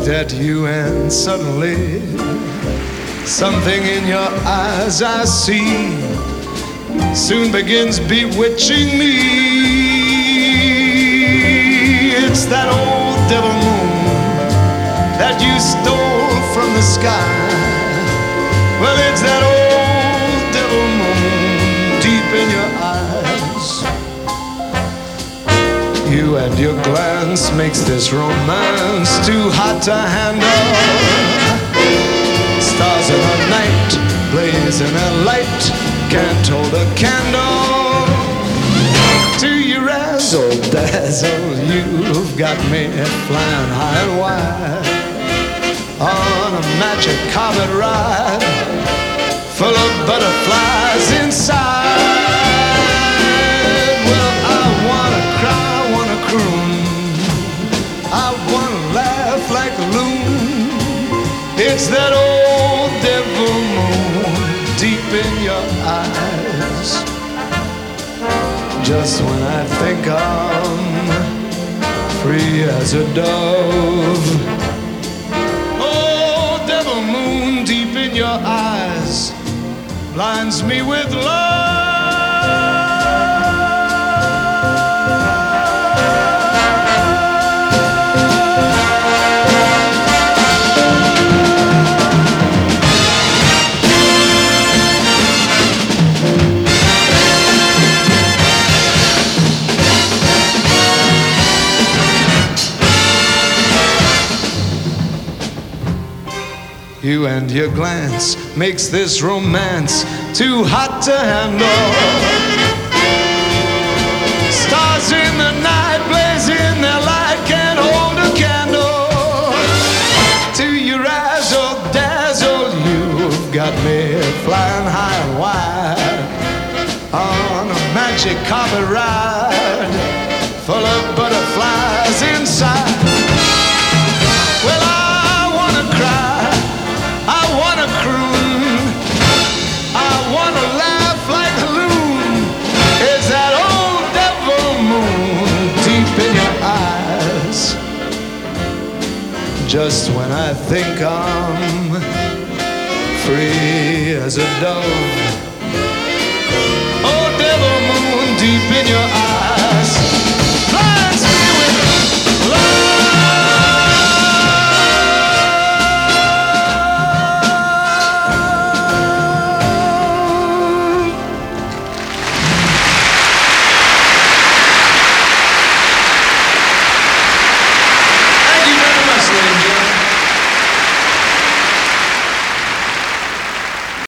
looked at you and suddenly something in your eyes I see soon begins bewitching me. It's that old devil moon that you stole from the sky. Well, it's that old devil moon deep in your eyes. You and your glance makes this romance too hot to handle. Stars in the night, blazing a light, can't hold a candle to your razzle dazzle. You've got me flying high and wide on a magic carpet ride full of butterflies inside. Well, I wanna cry, I wanna croon, I wanna laugh like a loon. It's that old devil moon deep in your eyes. Just when I think I'm free as a dove, oh, devil moon deep in your eyes blinds me with love. You and your glance makes this romance too hot to handle. Stars in the night blazing their light, can't hold a candle to your razzle dazzle. You've got me flying high and wide on a magic carpet ride full of butterflies inside. Well, I wanna cry, I wanna croon, I wanna laugh like a loon. It's that old devil moon deep in your eyes. Just when I think I'm free as a dove, oh, devil moon deep in your eyes.